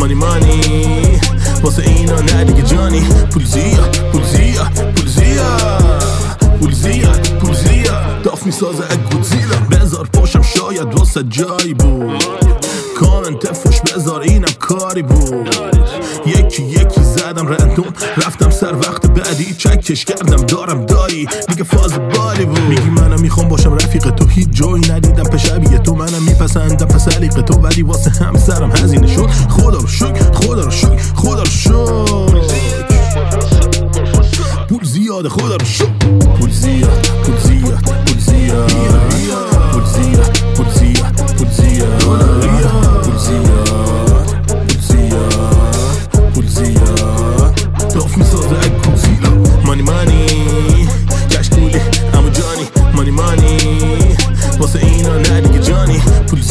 مانی واسه اینا نه دیگه جانی. پول زیاد داف میسازه گودزیلا. بذار پاشم شاید واسه جایی بود، کامنت فوش بذار اینم کاری بود. یکی زدم رندوم رفتم سر وقت بعدی چکش کردم دارم دایی دیگه فاز بالی بود. میگی منم میخوام باشم رفیق تو، هیچ جایی ندیدم پشبیه تو. منم میپسندم پس علیق تو، ولی واسه همسرم هزینه شد. خدا رو شکر پول زیاده. خدا رو شکر پول زیاد داف میسازه گودزیلا. مانی کشکولی امو جانی. مانی واسه اینا نه دیگه جانی. پول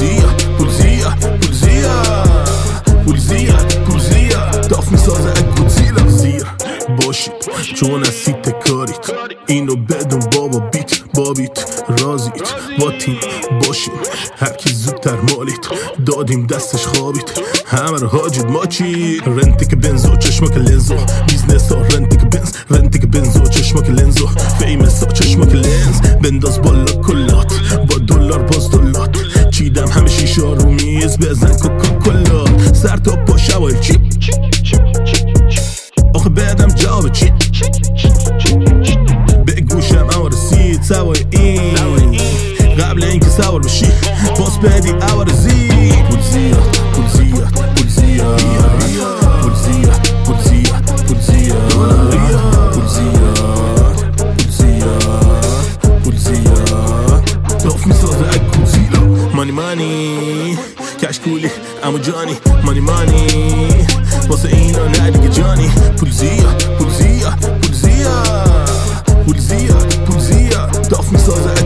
زیاد داف میسازه گودزیلا. زیر باشید چون از سیت کارید، اینو بدون بابیت رازید. با تیم باشیم هرکی زودتر مالید، دادیم دستش خوابید همه رو حاجید ماچید. رنتی که بنزو چشمک لنزو، بیزنس ها رنتی که بنزو چشمک لنزو، فیمس ها چشمک لنز. بنداز بالا کلات با دلار باز دلات، چیدم همه شیشه رو میز بزن کوکاکولات. سر تا پا شوایل چیپ آخه بعدم جواب چی به گوشم اما رسید سوار این قبل اینکه سوار بشی باز بدی اول زید. پول زیاد داف میسازه گودزیلا. مانی کشکولی امو جانی. مانی واسه اینا نه دیگه جانی. پول زیاد داف میسازه